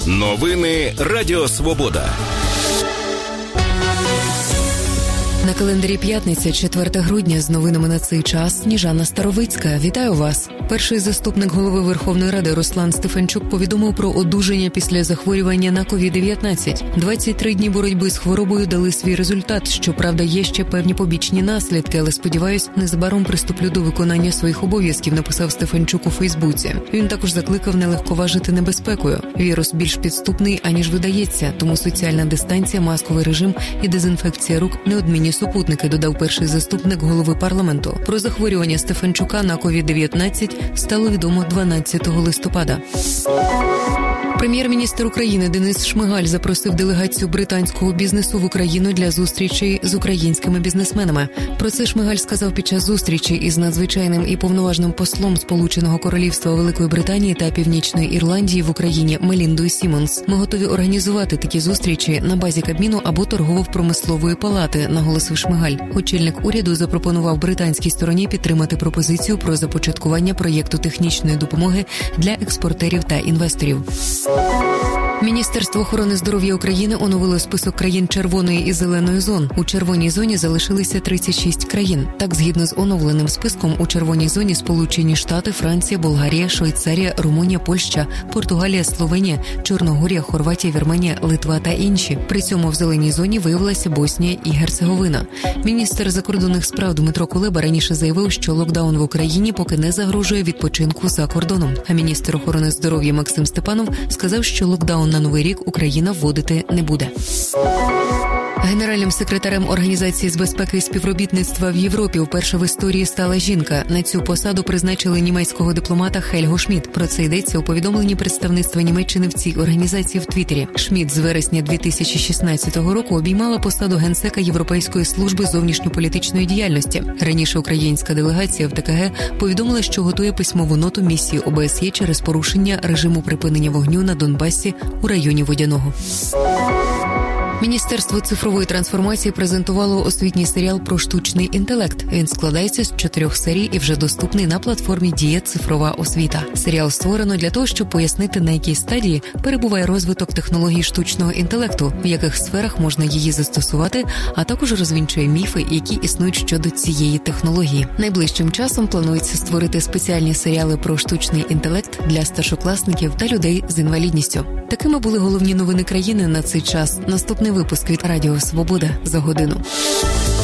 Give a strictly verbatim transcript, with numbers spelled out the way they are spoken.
Новини Радіо Свобода. На календарі п'ятниця, четверте грудня, з новинами на цей час Сніжана Старовицька. Вітаю вас. Перший заступник голови Верховної Ради Руслан Стефанчук повідомив про одужання після захворювання на ковід дев'ятнадцять. двадцять три дні боротьби з хворобою дали свій результат. Щоправда, є ще певні побічні наслідки, але, сподіваюсь, незабаром приступлю до виконання своїх обов'язків, написав Стефанчук у Фейсбуці. Він також закликав не легковажити небезпекою. Вірус більш підступний, аніж видається, тому соціальна дистанція, масковий режим і дезінфекція рук неодмінні супутники, додав перший заступник голови парламенту. Про захворювання Стефанчука на ковід дев'ятнадцять стало відомо дванадцятого листопада. Прем'єр-міністр України Денис Шмигаль запросив делегацію британського бізнесу в Україну для зустрічей з українськими бізнесменами. Про це Шмигаль сказав під час зустрічі із надзвичайним і повноважним послом Сполученого Королівства Великої Британії та Північної Ірландії в Україні Меліндою Сімонс. Ми готові організувати такі зустрічі на базі Кабміну або торгово-промислової палати, наголосив Шмигаль. Очільник уряду запропонував британській стороні підтримати пропозицію про започаткування проєкту технічної допомоги для експортерів та інвесторів. Міністерство охорони здоров'я України оновило список країн червоної і зеленої зон. У червоній зоні залишилися тридцять шість країн. Так, згідно з оновленим списком, у червоній зоні Сполучені Штати, Франція, Болгарія, Швейцарія, Румунія, Польща, Португалія, Словенія, Чорногорія, Хорватія, Вірменія, Литва та інші. При цьому в зеленій зоні виявилася Боснія і Герцеговина. Міністр закордонних справ Дмитро Кулеба раніше заявив, що локдаун в Україні поки не загрожує відпочинку за кордоном. А міністр охорони здоров'я Максим Степанов сказав, що локдаун на Новий рік Україна вводити не буде. Генеральним секретарем Організації з безпеки і співробітництва в Європі вперше в історії стала жінка. На цю посаду призначили німецького дипломата Хельгу Шмідт. Про це йдеться у повідомленні представництва Німеччини в цій організації в Твіттері. Шмідт з вересня дві тисячі шістнадцятого року обіймала посаду генсека Європейської служби зовнішньополітичної діяльності. Раніше українська делегація в ТКГ повідомила, що готує письмову ноту місії ОБСЄ через порушення режиму припинення вогню на Донбасі у районі Водяного. Міністерство цифрової трансформації презентувало освітній серіал про штучний інтелект. Він складається з чотирьох серій і вже доступний на платформі «Дія. Цифрова освіта». Серіал створено для того, щоб пояснити, на якій стадії перебуває розвиток технологій штучного інтелекту, в яких сферах можна її застосувати, а також розвінчує міфи, які існують щодо цієї технології. Найближчим часом планується створити спеціальні серіали про штучний інтелект для старшокласників та людей з інвалідністю. Такими були головні новини країни на цей час. Наступний випуск від Радіо Свобода за годину.